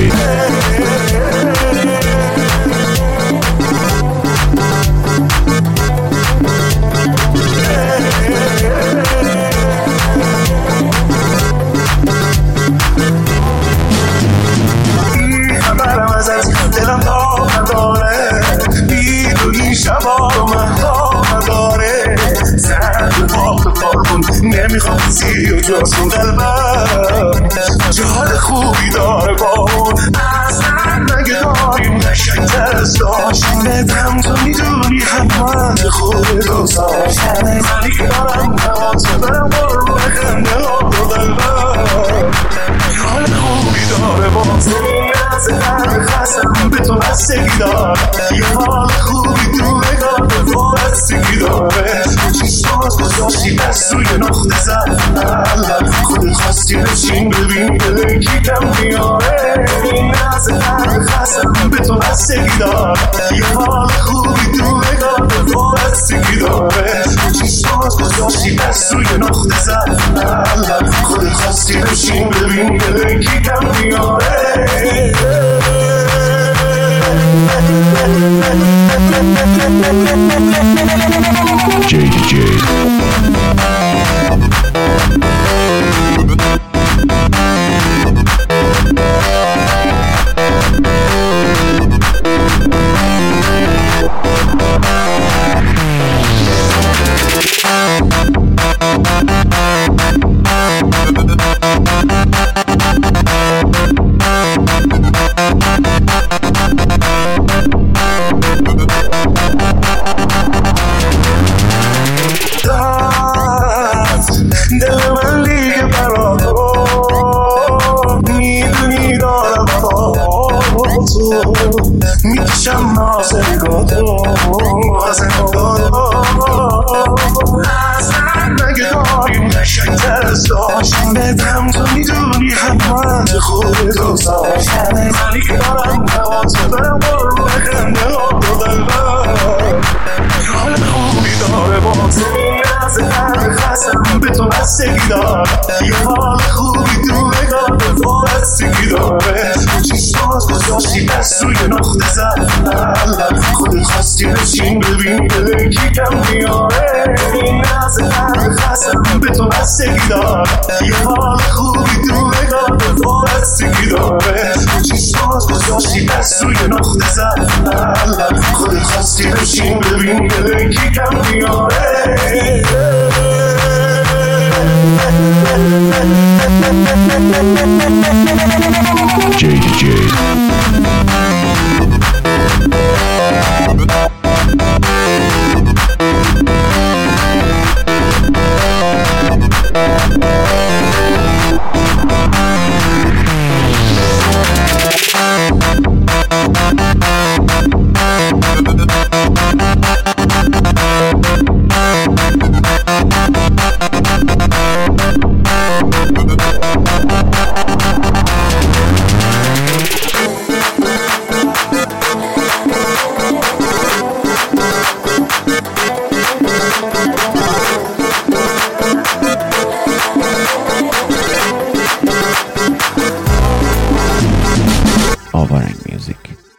خبرم از دلم تا نداره، میدونی شبا رو محتا نداره، زرد باخت کاربون نمیخوام سی و جاشون قلبم جال خوبی داره با اون، اصلا مگه داریم قشنگتر از داشتنتم، تو میدونی همه خوبه دوست داشتنه، ولی که دارم نمازه برم برو بخنده رو قلبم جال خوبی داره با اون، از قلب خستم به تو بستگی داره، یه حال خوبی تو نگاه به تو بستگی داره، چیزاز گذاشتی دست روی نقطه زد، خودت خواستی بشین ببین دل کیکم میاره، این از قلب خستم به تو بستگی داره، یه حال خوبی تو نگاه به تو بستگی داره، چیزاز گذاشتی دست روی نقطه زد، خودت خواستی بشین ببین دل کیکم میاره. JDJ دل من دیگه برا تو میدونی دارم با تو میکشم نازنگاه تو اصلا مگه داریم قشنگتر از داشتنتم، تو میدونی همه خوبه دوست داشتنه، ولی که دارم نوازه برم برو بخنده رو قلبم حال خوبی داره با تو، از قلب خستم به تو بستگی داره، یه حال خوبی تو نگاه به تو بستگی داره، چیزاز گذاشتی دست روی نقطه زد، خودت خواستی بشین ببین دل کیکم میاره، این از قلب خستم به تو بستگی داره، یه حال خوبی تو نگاه به تو بستگی داره، چیزاز گذاشتی دست روی نقطه زد، خودت خواستی بشین ببین دل کیکم میاره. آوارنگ میوزیک